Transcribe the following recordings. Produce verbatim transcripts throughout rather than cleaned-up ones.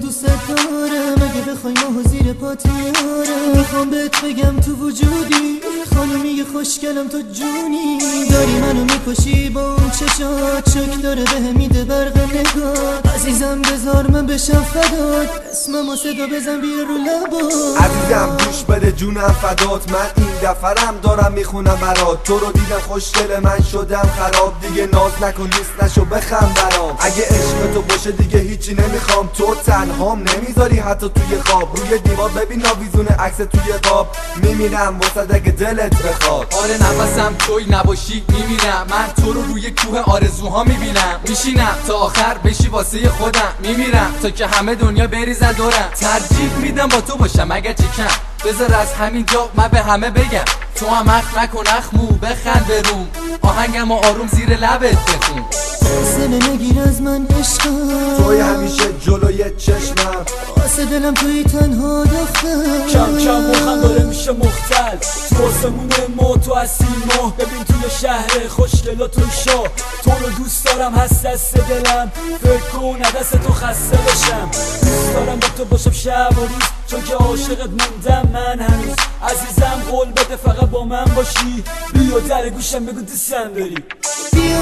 دوست دارم، اگه بخوای ماهو زیر پات میارم. میخوام بهت بگم تو وجودی خانومی خوشگلم، تو جونی. داری منو میکشی با اون چشات، شک داره به میده برق نگاه. عزیزم بذار من بشم فدات، اسممو صدا بزن بیا رو لبات. عزیزم گوش بده جونم فدات، من این دفرم دارم میخونم برات. تو رو دیدم خوشگل من شدم خراب، دیگه ناز نکن نیست نشو بخم برام. اگه عشق تو باشه دیگه هیچی نمیخوام، تو تنهام نمیذاری حتی توی خواب. روی دیوار ببین ناویزون عکس توی قاب، میمیرم واسه اگه دلت بخواد. آره نفسم توی نباشی میمیرم، من تو رو روی کوه آرزوها میبینم. میشینم تا آخر بشی واسه خودم، میمیرم تا که همه دنیا بریزن دورم. ترجیح میدم با تو باشم اگه چی کم، بذار از همین جا من به همه بگم. تو هم اخ نکن اخمو بخند بروم، آهنگم و آروم زیر لبت بخون. فاصله نگیر از من عشقم، توی همیشه جلوی چشمم، واسه دلم توی تنها دختر. کم کم مخم داره میشه مختل، تو آسمون ما تو هستی ماه. ببین توی شهر خوشگلا توی شاه، تو رو دوست دارم هست دست دلم. فکر کن دست تو خسته بشم، دوست دارم با تو باشم شب و روز، چون که عاشقت موندم من هنوز. عزیزم قول بده فقط با من باشی، بیا در گوشم بگو دوستم داری. بیا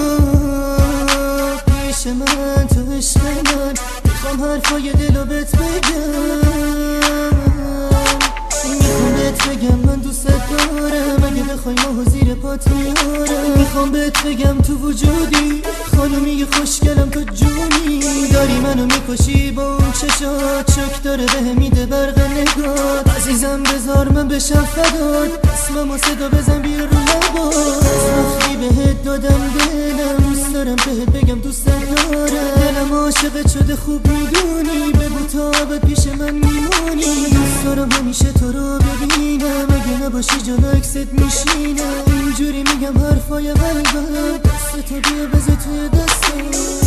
پیش من تو عشق من، میخوام حرفای دلو بهت بگم. میخوام بهت بگم من دوست دارم، اگه بخوای ماهو زیر پات میارم. میخوام بهت بگم تو وجودی خانومی خوشگلم، تو جونی. داری منو میکشی با اون چشات، شک داره به میده برق نگات. عزیزم بذار من بشم فدات، اسممو صدا بزن بیا رو لبات. وقتی بهت دادم دلم، دوست دارم بهت بگم دوست دارم. دلم عاشقت شده خوب میدونی، بگو تا ابد پیش من میمونی. دوست دارم همیشه تو رو ببینم، اگه نباشی جلو عکست میشینم. اینجوری میگم حرفای قلبم، دست تو بیا بذار توی دستم.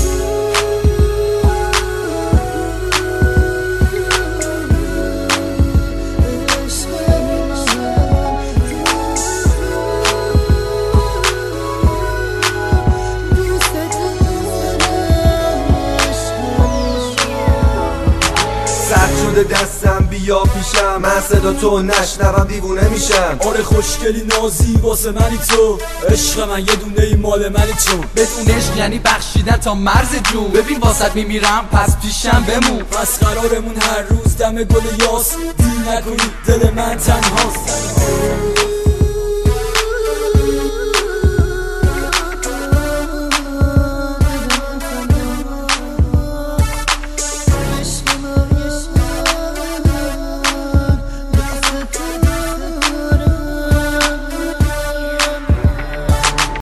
سرد شده دستم بیا پیشم، من صدا تو نشنوم دیوونه میشم. آره خوشگلی نازی واسه منی تو، عشق من یه دونه ای مال منی تو. بدون عشق یعنی بخشیدن تا مرز جون، ببین واسط میمیرم پس پیشم بمون. پس قرارمون هر روز دم گل یاس، دی نکنی دل من تنهاست.